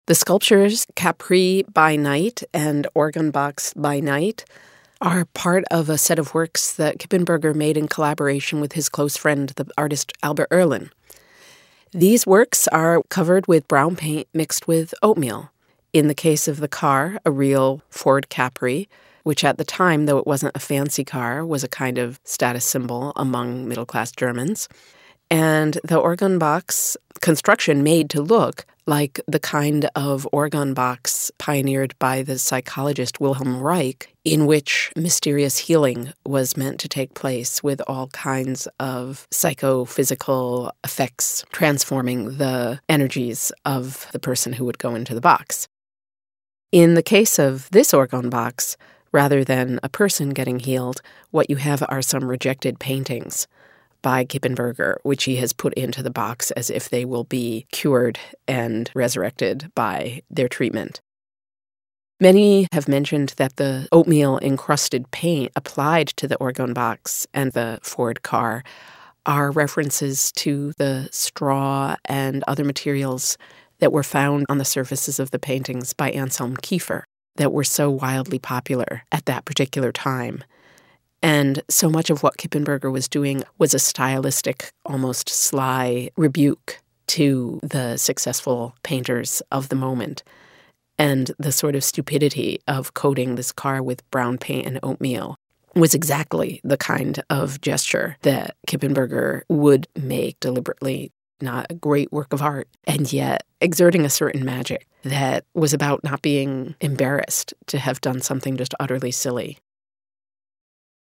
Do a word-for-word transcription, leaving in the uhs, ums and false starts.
The sculptures Capri by Night and Organ Box by Night are part of a set of works that Kippenberger made in collaboration with his close friend, the artist Albert Erlin. These works are covered with brown paint mixed with oatmeal. In the case of the car, a real Ford Capri, which at the time, though it wasn't a fancy car, was a kind of status symbol among middle-class Germans. And the organ box construction made to look like the kind of organ box pioneered by the psychologist Wilhelm Reich, in which mysterious healing was meant to take place with all kinds of psychophysical effects transforming the energies of the person who would go into the box. In the case of this organ box, rather than a person getting healed, what you have are some rejected paintings by Kippenberger, which he has put into the box as if they will be cured and resurrected by their treatment. Many have mentioned that the oatmeal-encrusted paint applied to the organ box and the Ford car are references to the straw and other materials that were found on the surfaces of the paintings by Anselm Kiefer that were so wildly popular at that particular time. And so much of what Kippenberger was doing was a stylistic, almost sly rebuke to the successful painters of the moment. And the sort of stupidity of coating this car with brown paint and oatmeal was exactly the kind of gesture that Kippenberger would make deliberately. Not a great work of art, and yet exerting a certain magic that was about not being embarrassed to have done something just utterly silly.